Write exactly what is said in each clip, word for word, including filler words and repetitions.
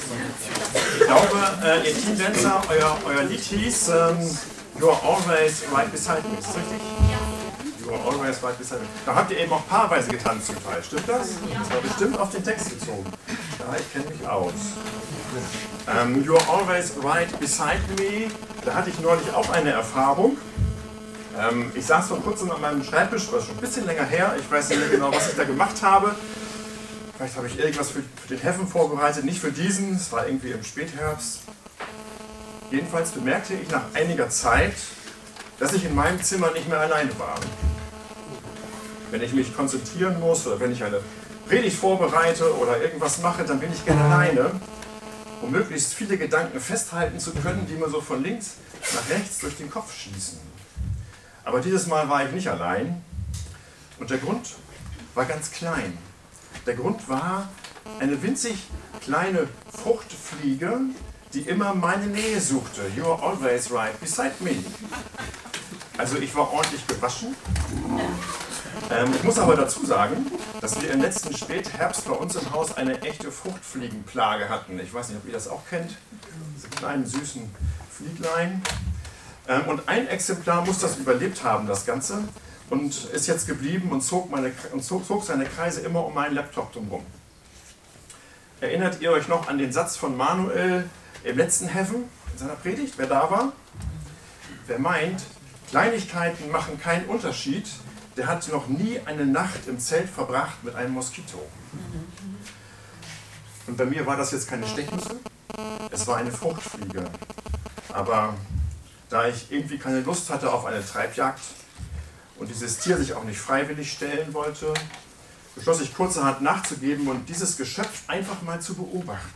Ich glaube, äh, ihr Team Dancer, euer, euer Lied hieß ähm, You are always right beside me. Ist das richtig? You are always right beside me. Da habt ihr eben auch paarweise getanzt zum Teil. Stimmt das? Das war bestimmt auf den Text gezogen. Ja, ich kenne mich aus. Ähm, you are always right beside me. Da hatte ich neulich auch eine Erfahrung. Ähm, ich saß vor kurzem an meinem Schreibtisch, das ist schon ein bisschen länger her. Ich weiß nicht mehr genau, was ich da gemacht habe. Vielleicht habe ich irgendwas für, für den Heaven vorbereitet, nicht für diesen, es war irgendwie im Spätherbst. Jedenfalls bemerkte ich nach einiger Zeit, dass ich in meinem Zimmer nicht mehr alleine war. Wenn ich mich konzentrieren muss oder wenn ich eine Predigt vorbereite oder irgendwas mache, dann bin ich gerne alleine, um möglichst viele Gedanken festhalten zu können, die mir so von links nach rechts durch den Kopf schießen. Aber dieses Mal war ich nicht allein und der Grund war ganz klein. Der Grund war eine winzig kleine Fruchtfliege, die immer meine Nähe suchte. You are always right beside me. Also ich war ordentlich gewaschen. Ähm, ich muss aber dazu sagen, dass wir im letzten Spätherbst bei uns im Haus eine echte Fruchtfliegenplage hatten. Ich weiß nicht, ob ihr das auch kennt. Diese kleinen süßen Flieglein. Ähm, und ein Exemplar muss das überlebt haben, das Ganze. Und ist jetzt geblieben und zog, meine, und zog, zog seine Kreise immer um meinen Laptop drumherum. Erinnert ihr euch noch an den Satz von Manuel im letzten Heaven, in seiner Predigt? Wer da war? Wer meint, Kleinigkeiten machen keinen Unterschied, der hat noch nie eine Nacht im Zelt verbracht mit einem Moskito. Und bei mir war das jetzt keine Stechmüsse, es war eine Fruchtfliege. Aber da ich irgendwie keine Lust hatte auf eine Treibjagd, und dieses Tier sich auch nicht freiwillig stellen wollte, beschloss ich kurzerhand nachzugeben und dieses Geschöpf einfach mal zu beobachten.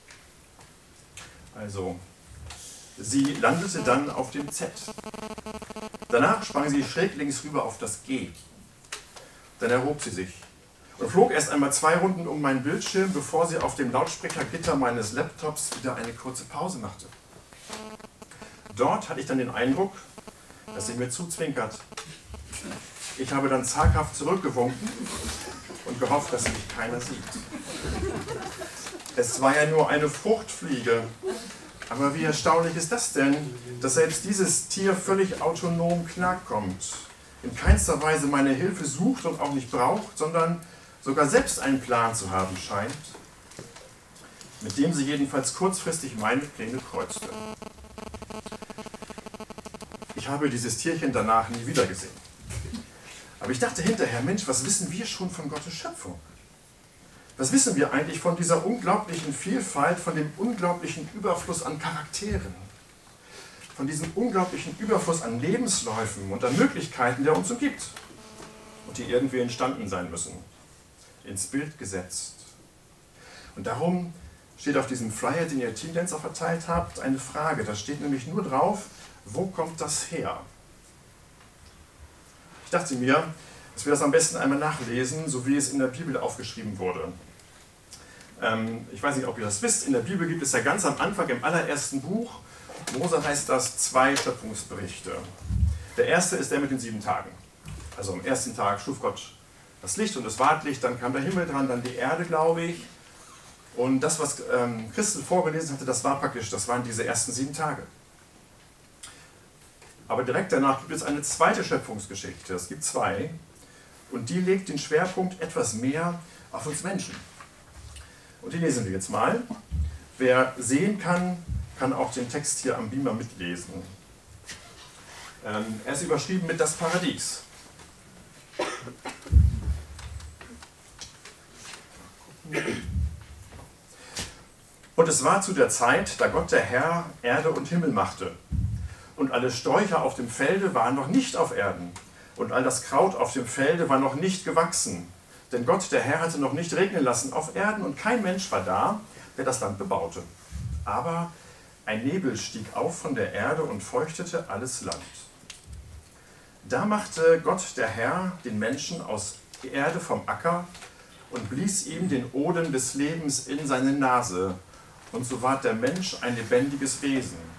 Also, sie landete dann auf dem Z. Danach sprang sie schräglinks rüber auf das G. Dann erhob sie sich und flog erst einmal zwei Runden um meinen Bildschirm, bevor sie auf dem Lautsprechergitter meines Laptops wieder eine kurze Pause machte. Dort hatte ich dann den Eindruck, dass sie mir zuzwinkert. Ich habe dann zaghaft zurückgewunken und gehofft, dass mich keiner sieht. Es war ja nur eine Fruchtfliege. Aber wie erstaunlich ist das denn, dass selbst dieses Tier völlig autonom klarkommt, in keinster Weise meine Hilfe sucht und auch nicht braucht, sondern sogar selbst einen Plan zu haben scheint, mit dem sie jedenfalls kurzfristig meine Pläne kreuzte. Ich habe dieses Tierchen danach nie wieder gesehen. Aber ich dachte hinterher, Mensch, was wissen wir schon von Gottes Schöpfung? Was wissen wir eigentlich von dieser unglaublichen Vielfalt, von dem unglaublichen Überfluss an Charakteren, von diesem unglaublichen Überfluss an Lebensläufen und an Möglichkeiten, der uns umgibt und die irgendwie entstanden sein müssen, ins Bild gesetzt. Und darum steht auf diesem Flyer, den ihr Team Dancer verteilt habt, eine Frage. Da steht nämlich nur drauf, wo kommt das her? Ich dachte mir, dass wir das am besten einmal nachlesen, so wie es in der Bibel aufgeschrieben wurde. Ähm, ich weiß nicht, ob ihr das wisst, in der Bibel gibt es ja ganz am Anfang, im allerersten Buch, Mose heißt das, zwei Schöpfungsberichte. Der erste ist der mit den sieben Tagen. Also am ersten Tag schuf Gott das Licht und das Wardlicht, dann kam der Himmel dran, dann die Erde, glaube ich. Und das, was ähm, Christel vorgelesen hatte, das war praktisch, das waren diese ersten sieben Tage. Aber direkt danach gibt es eine zweite Schöpfungsgeschichte, es gibt zwei, und die legt den Schwerpunkt etwas mehr auf uns Menschen. Und die lesen wir jetzt mal. Wer sehen kann, kann auch den Text hier am Beamer mitlesen. Ähm, er ist überschrieben mit das Paradies. Und es war zu der Zeit, da Gott der Herr Erde und Himmel machte. Und alle Sträucher auf dem Felde waren noch nicht auf Erden. Und all das Kraut auf dem Felde war noch nicht gewachsen. Denn Gott, der Herr, hatte noch nicht regnen lassen auf Erden und kein Mensch war da, der das Land bebaute. Aber ein Nebel stieg auf von der Erde und feuchtete alles Land. Da machte Gott, der Herr, den Menschen aus der Erde vom Acker und blies ihm den Odem des Lebens in seine Nase. Und so ward der Mensch ein lebendiges Wesen.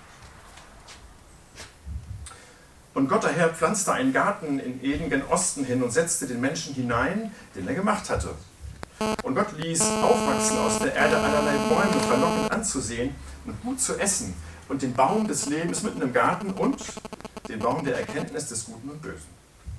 Und Gott der Herr pflanzte einen Garten in Eden gen Osten hin und setzte den Menschen hinein, den er gemacht hatte. Und Gott ließ aufwachsen aus der Erde allerlei Bäume, verlockend anzusehen und gut zu essen, und den Baum des Lebens mitten im Garten und den Baum der Erkenntnis des Guten und Bösen.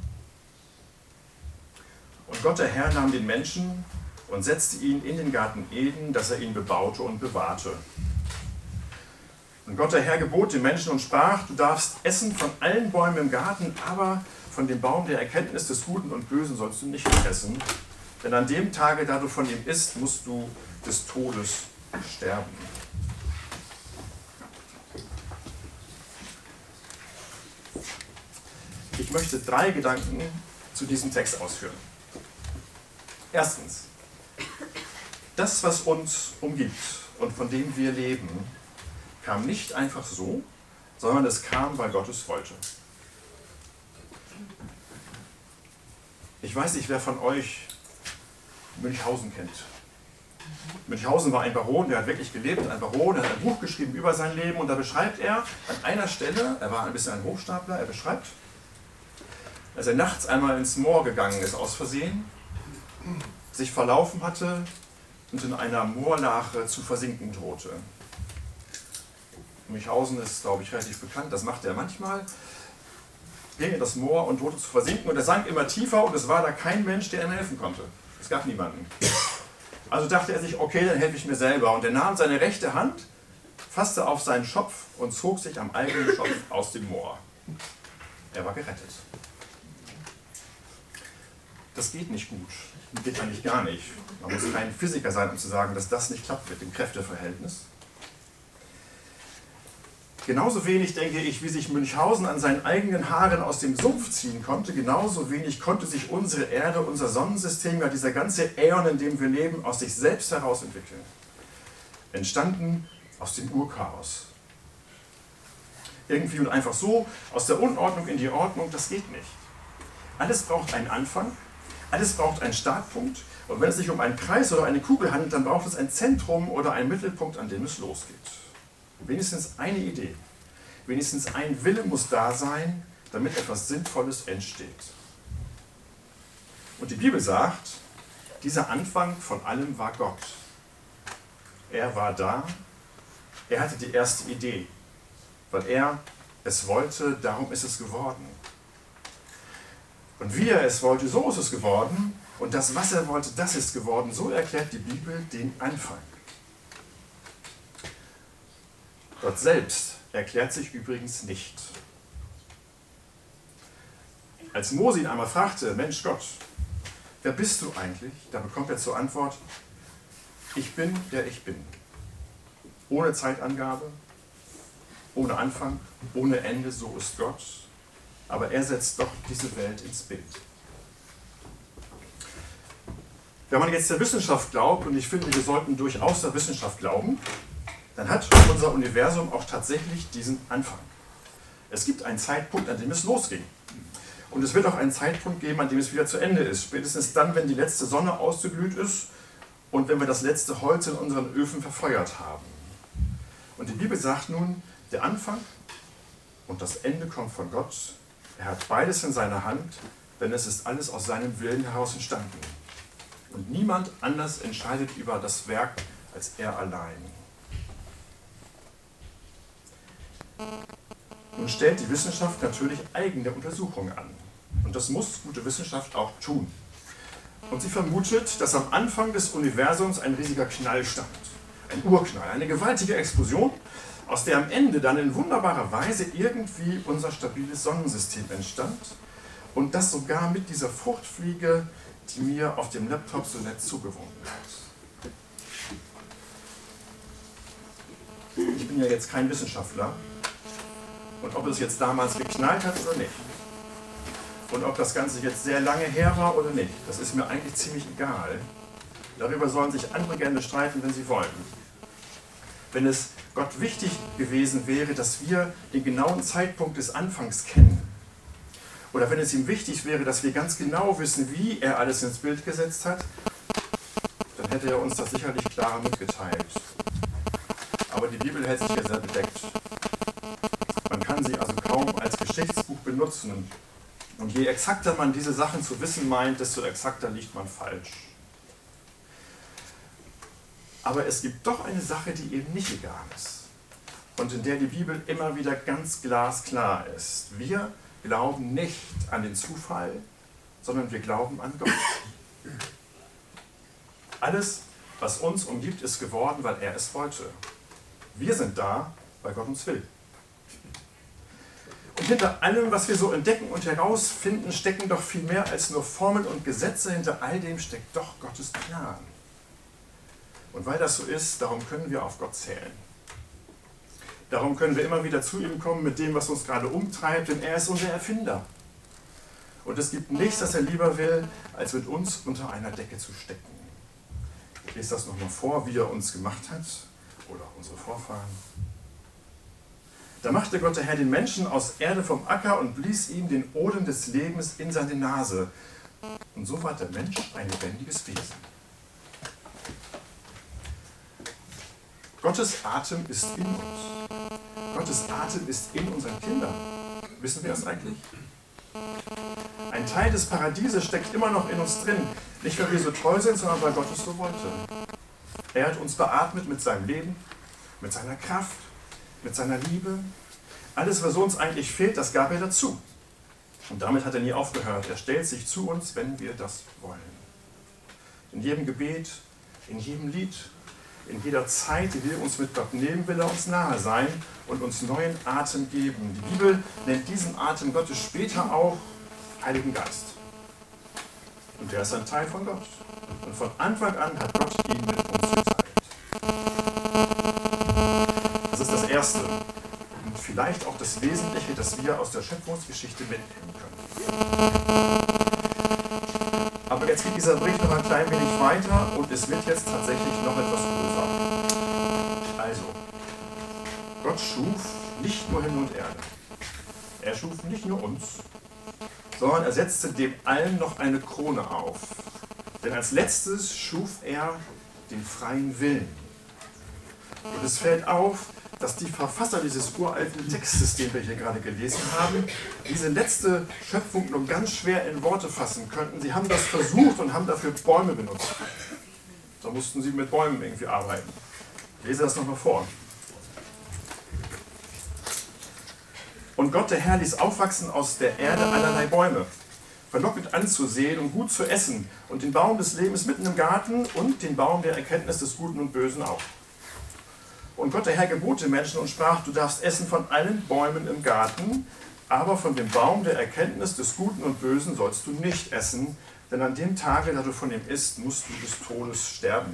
Und Gott, der Herr, nahm den Menschen und setzte ihn in den Garten Eden, dass er ihn bebaute und bewahrte. Und Gott, der Herr, gebot dem Menschen und sprach: Du darfst essen von allen Bäumen im Garten, aber von dem Baum der Erkenntnis des Guten und Bösen sollst du nicht essen, denn an dem Tage, da du von ihm isst, musst du des Todes sterben. Ich möchte drei Gedanken zu diesem Text ausführen. Erstens, das, was uns umgibt und von dem wir leben, kam nicht einfach so, sondern es kam, weil Gott es wollte. Ich weiß nicht, wer von euch Münchhausen kennt. Münchhausen war ein Baron, der hat wirklich gelebt, ein Baron, der hat ein Buch geschrieben über sein Leben, und da beschreibt er an einer Stelle, er war ein bisschen ein Hochstapler, er beschreibt, als er nachts einmal ins Moor gegangen ist, aus Versehen, sich verlaufen hatte und in einer Moorlache zu versinken drohte. Münchhausen ist, glaube ich, relativ bekannt, das machte er manchmal, ging in das Moor und drohte zu versinken, und er sank immer tiefer, und es war da kein Mensch, der ihm helfen konnte. Es gab niemanden. Also dachte er sich, okay, dann helfe ich mir selber, und er nahm seine rechte Hand, fasste auf seinen Schopf und zog sich am eigenen Schopf aus dem Moor. Er war gerettet. Das geht nicht gut. Das geht eigentlich gar nicht. Man muss kein Physiker sein, um zu sagen, dass das nicht klappt mit dem Kräfteverhältnis. Genauso wenig, denke ich, wie sich Münchhausen an seinen eigenen Haaren aus dem Sumpf ziehen konnte, genauso wenig konnte sich unsere Erde, unser Sonnensystem, ja dieser ganze Äon, in dem wir leben, aus sich selbst heraus entwickeln. Entstanden aus dem Urchaos. Irgendwie und einfach so, aus der Unordnung in die Ordnung, das geht nicht. Alles braucht einen Anfang, alles braucht einen Startpunkt, und wenn es sich um einen Kreis oder eine Kugel handelt, dann braucht es ein Zentrum oder einen Mittelpunkt, an dem es losgeht. Wenigstens eine Idee, wenigstens ein Wille muss da sein, damit etwas Sinnvolles entsteht. Und die Bibel sagt, dieser Anfang von allem war Gott. Er war da, er hatte die erste Idee, weil er es wollte, darum ist es geworden. Und wie er es wollte, so ist es geworden, und das, was er wollte, das ist geworden. So erklärt die Bibel den Anfang. Gott selbst erklärt sich übrigens nicht. Als Mose ihn einmal fragte, Mensch Gott, wer bist du eigentlich? Da bekommt er zur Antwort, ich bin, der ich bin. Ohne Zeitangabe, ohne Anfang, ohne Ende, so ist Gott. Aber er setzt doch diese Welt ins Bild. Wenn man jetzt der Wissenschaft glaubt, und ich finde, wir sollten durchaus der Wissenschaft glauben, dann hat unser Universum auch tatsächlich diesen Anfang. Es gibt einen Zeitpunkt, an dem es losging. Und es wird auch einen Zeitpunkt geben, an dem es wieder zu Ende ist. Spätestens dann, wenn die letzte Sonne ausgeglüht ist und wenn wir das letzte Holz in unseren Öfen verfeuert haben. Und die Bibel sagt nun, der Anfang und das Ende kommt von Gott. Er hat beides in seiner Hand, denn es ist alles aus seinem Willen heraus entstanden. Und niemand anders entscheidet über das Werk als er allein. Nun stellt die Wissenschaft natürlich eigene Untersuchungen an. Und das muss gute Wissenschaft auch tun. Und sie vermutet, dass am Anfang des Universums ein riesiger Knall stand. Ein Urknall, eine gewaltige Explosion, aus der am Ende dann in wunderbarer Weise irgendwie unser stabiles Sonnensystem entstand. Und das sogar mit dieser Fruchtfliege, die mir auf dem Laptop so nett zugewunken hat. Ich bin ja jetzt kein Wissenschaftler. Und ob es jetzt damals geknallt hat oder nicht. Und ob das Ganze jetzt sehr lange her war oder nicht, das ist mir eigentlich ziemlich egal. Darüber sollen sich andere gerne streiten, wenn sie wollen. Wenn es Gott wichtig gewesen wäre, dass wir den genauen Zeitpunkt des Anfangs kennen, oder wenn es ihm wichtig wäre, dass wir ganz genau wissen, wie er alles ins Bild gesetzt hat, dann hätte er uns das sicherlich klarer mitgeteilt. Aber die Bibel hält sich ja sehr bedeckt. Man kann sie also kaum als Geschichtsbuch benutzen. Und je exakter man diese Sachen zu wissen meint, desto exakter liegt man falsch. Aber es gibt doch eine Sache, die eben nicht egal ist und in der die Bibel immer wieder ganz glasklar ist. Wir glauben nicht an den Zufall, sondern wir glauben an Gott. Alles, was uns umgibt, ist geworden, weil er es wollte. Wir sind da, weil Gott uns will. Und hinter allem, was wir so entdecken und herausfinden, stecken doch viel mehr als nur Formeln und Gesetze. Hinter all dem steckt doch Gottes Plan. Und weil das so ist, darum können wir auf Gott zählen. Darum können wir immer wieder zu ihm kommen mit dem, was uns gerade umtreibt, denn er ist unser Erfinder. Und es gibt nichts, das er lieber will, als mit uns unter einer Decke zu stecken. Ich lese das nochmal vor, wie er uns gemacht hat, oder unsere Vorfahren. Da machte Gott der Herr den Menschen aus Erde vom Acker und blies ihm den Odem des Lebens in seine Nase. Und so ward der Mensch ein lebendiges Wesen. Gottes Atem ist in uns. Gottes Atem ist in unseren Kindern. Wissen wir das eigentlich? Ein Teil des Paradieses steckt immer noch in uns drin. Nicht, weil wir so treu sind, sondern weil Gott es so wollte. Er hat uns beatmet mit seinem Leben, mit seiner Kraft, mit seiner Liebe. Alles, was uns eigentlich fehlt, das gab er dazu. Und damit hat er nie aufgehört. Er stellt sich zu uns, wenn wir das wollen. In jedem Gebet, in jedem Lied, in jeder Zeit, die wir uns mit Gott nehmen, will er uns nahe sein und uns neuen Atem geben. Die Bibel nennt diesen Atem Gottes später auch Heiligen Geist. Und der ist ein Teil von Gott. Und von Anfang an hat Gott ihn mit uns geteilt. Das ist das Erste und vielleicht auch das Wesentliche, das wir aus der Schöpfungsgeschichte mitnehmen können. Aber jetzt geht dieser Bericht noch ein klein wenig weiter und es wird jetzt tatsächlich noch etwas größer. Also, Gott schuf nicht nur Himmel und Erde. Er schuf nicht nur uns, sondern er setzte dem allen noch eine Krone auf. Denn als letztes schuf er den freien Willen. Und es fällt auf, dass die Verfasser dieses uralten Textes, den wir hier gerade gelesen haben, diese letzte Schöpfung nur ganz schwer in Worte fassen könnten. Sie haben das versucht und haben dafür Bäume benutzt. Da mussten sie mit Bäumen irgendwie arbeiten. Ich lese das nochmal vor. Und Gott, der Herr, ließ aufwachsen aus der Erde allerlei Bäume, verlockend anzusehen und gut zu essen, und den Baum des Lebens mitten im Garten und den Baum der Erkenntnis des Guten und Bösen auch. Und Gott, der Herr, gebot den Menschen und sprach, du darfst essen von allen Bäumen im Garten, aber von dem Baum der Erkenntnis des Guten und Bösen sollst du nicht essen, denn an dem Tage, da du von ihm isst, musst du des Todes sterben.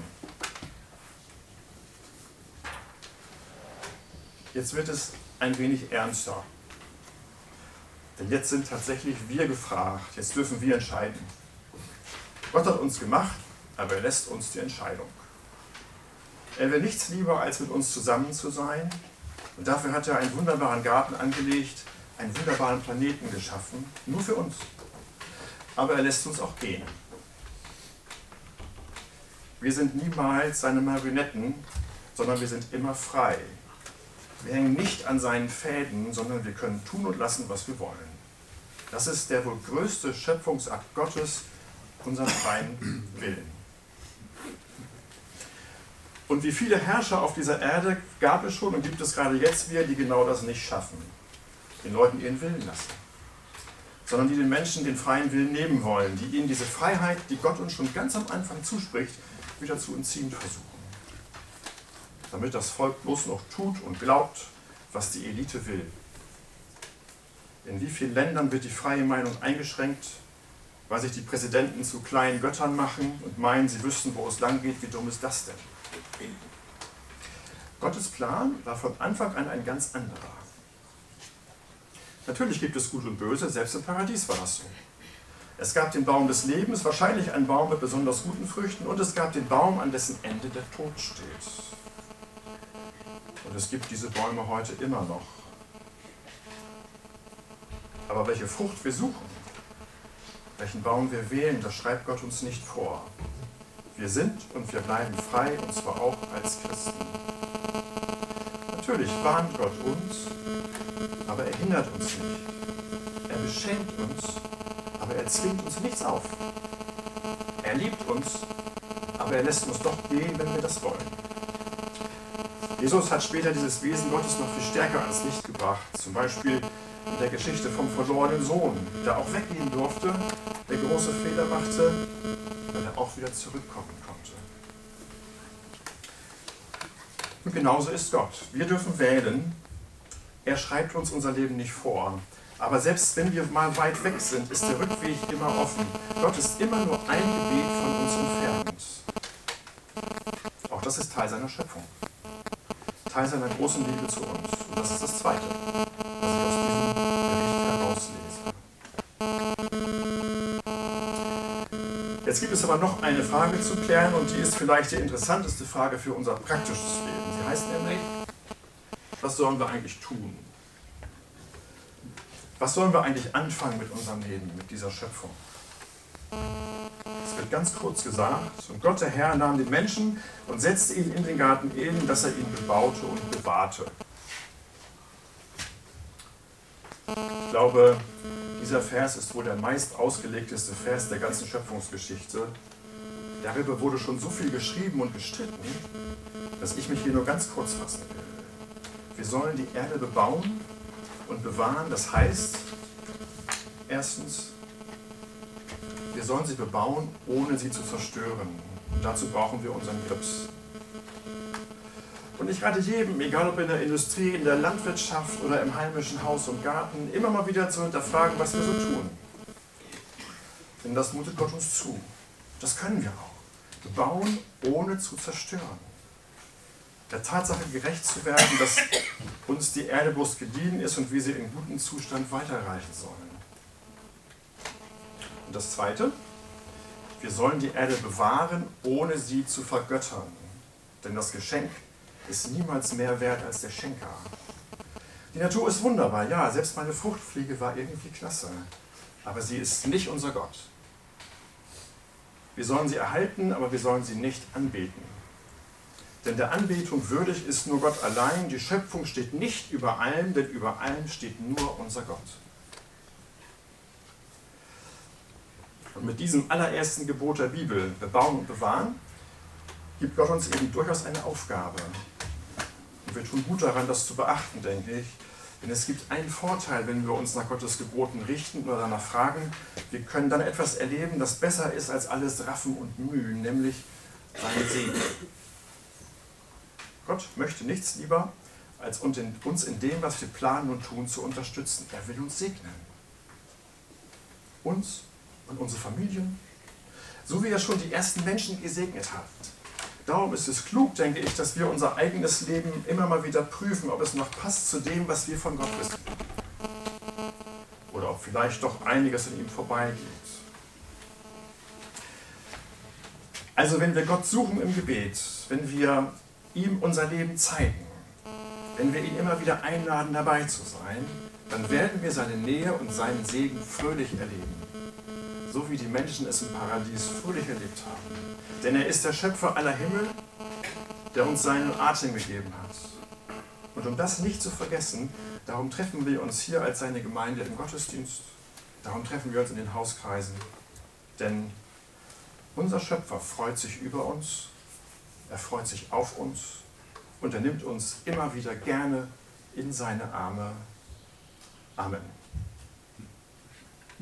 Jetzt wird es ein wenig ernster. Denn jetzt sind tatsächlich wir gefragt. Jetzt dürfen wir entscheiden. Gott hat uns gemacht, aber er lässt uns die Entscheidung. Er will nichts lieber, als mit uns zusammen zu sein. Und dafür hat er einen wunderbaren Garten angelegt, einen wunderbaren Planeten geschaffen, nur für uns. Aber er lässt uns auch gehen. Wir sind niemals seine Marionetten, sondern wir sind immer frei. Wir hängen nicht an seinen Fäden, sondern wir können tun und lassen, was wir wollen. Das ist der wohl größte Schöpfungsakt Gottes, unseren freien Willen. Und wie viele Herrscher auf dieser Erde gab es schon und gibt es gerade jetzt wieder, die genau das nicht schaffen. Den Leuten ihren Willen lassen. Sondern die den Menschen den freien Willen nehmen wollen, die ihnen diese Freiheit, die Gott uns schon ganz am Anfang zuspricht, wieder zu entziehen versuchen. Damit das Volk bloß noch tut und glaubt, was die Elite will. In wie vielen Ländern wird die freie Meinung eingeschränkt, weil sich die Präsidenten zu kleinen Göttern machen und meinen, sie wüssten, wo es lang geht. Wie dumm ist das denn? Gottes Plan war von Anfang an ein ganz anderer. Natürlich gibt es Gut und Böse, selbst im Paradies war das so. Es gab den Baum des Lebens, wahrscheinlich ein Baum mit besonders guten Früchten, und es gab den Baum, an dessen Ende der Tod steht. Und es gibt diese Bäume heute immer noch. Aber welche Frucht wir suchen, welchen Baum wir wählen, das schreibt Gott uns nicht vor. Wir sind und wir bleiben frei, und zwar auch als Christen. Natürlich warnt Gott uns, aber er hindert uns nicht. Er beschenkt uns, aber er zwingt uns nichts auf. Er liebt uns, aber er lässt uns doch gehen, wenn wir das wollen. Jesus hat später dieses Wesen Gottes noch viel stärker ans Licht gebracht. Zum Beispiel in der Geschichte vom verlorenen Sohn, der auch weggehen durfte, der große Fehler machte, weil er auch wieder zurückkommen konnte. Und genauso ist Gott. Wir dürfen wählen. Er schreibt uns unser Leben nicht vor. Aber selbst wenn wir mal weit weg sind, ist der Rückweg immer offen. Gott ist immer nur ein Gebet von uns entfernt. Auch das ist Teil seiner Schöpfung. Teil seiner großen Liebe zu uns. Und das ist das Zweite, was ich aus diesem Bericht herauslese. Jetzt gibt es aber noch eine Frage zu klären und die ist vielleicht die interessanteste Frage für unser praktisches Leben. Sie heißt nämlich, was sollen wir eigentlich tun? Was sollen wir eigentlich anfangen mit unserem Leben, mit dieser Schöpfung? Es wird ganz kurz gesagt, und Gott der Herr nahm den Menschen und setzte ihn in den Garten Eden, dass er ihn bebaute und bewahrte. Ich glaube, dieser Vers ist wohl der meist ausgelegteste Vers der ganzen Schöpfungsgeschichte. Darüber wurde schon so viel geschrieben und gestritten, dass ich mich hier nur ganz kurz fassen will. Wir sollen die Erde bebauen und bewahren, das heißt, erstens, wir sollen sie bebauen, ohne sie zu zerstören. Und dazu brauchen wir unseren Grips. Und ich rate jedem, egal ob in der Industrie, in der Landwirtschaft oder im heimischen Haus und Garten, immer mal wieder zu hinterfragen, was wir so tun. Denn das mutet Gott uns zu. Das können wir auch. Bebauen, ohne zu zerstören. Der Tatsache gerecht zu werden, dass uns die Erde bloß geliehen ist und wir sie in gutem Zustand weiterreichen sollen. Und das Zweite, wir sollen die Erde bewahren, ohne sie zu vergöttern. Denn das Geschenk ist niemals mehr wert als der Schenker. Die Natur ist wunderbar, ja, selbst meine Fruchtfliege war irgendwie klasse. Aber sie ist nicht unser Gott. Wir sollen sie erhalten, aber wir sollen sie nicht anbeten. Denn der Anbetung würdig ist nur Gott allein. Die Schöpfung steht nicht über allem, denn über allem steht nur unser Gott. Und mit diesem allerersten Gebot der Bibel, bebauen und bewahren, gibt Gott uns eben durchaus eine Aufgabe. Und wir tun gut daran, das zu beachten, denke ich. Denn es gibt einen Vorteil, wenn wir uns nach Gottes Geboten richten oder danach fragen. Wir können dann etwas erleben, das besser ist als alles Raffen und Mühen, nämlich seinen Segen. Gott möchte nichts lieber, als uns in dem, was wir planen und tun, zu unterstützen. Er will uns segnen. Uns und unsere Familien, so wie er schon die ersten Menschen gesegnet hat. Darum ist es klug, denke ich, dass wir unser eigenes Leben immer mal wieder prüfen, ob es noch passt zu dem, was wir von Gott wissen. Oder ob vielleicht doch einiges an ihm vorbeigeht. Also wenn wir Gott suchen im Gebet, wenn wir ihm unser Leben zeigen, wenn wir ihn immer wieder einladen, dabei zu sein, dann werden wir seine Nähe und seinen Segen fröhlich erleben. So wie die Menschen es im Paradies fröhlich erlebt haben. Denn er ist der Schöpfer aller Himmel, der uns seinen Atem gegeben hat. Und um das nicht zu vergessen, darum treffen wir uns hier als seine Gemeinde im Gottesdienst, darum treffen wir uns in den Hauskreisen. Denn unser Schöpfer freut sich über uns, er freut sich auf uns und er nimmt uns immer wieder gerne in seine Arme. Amen.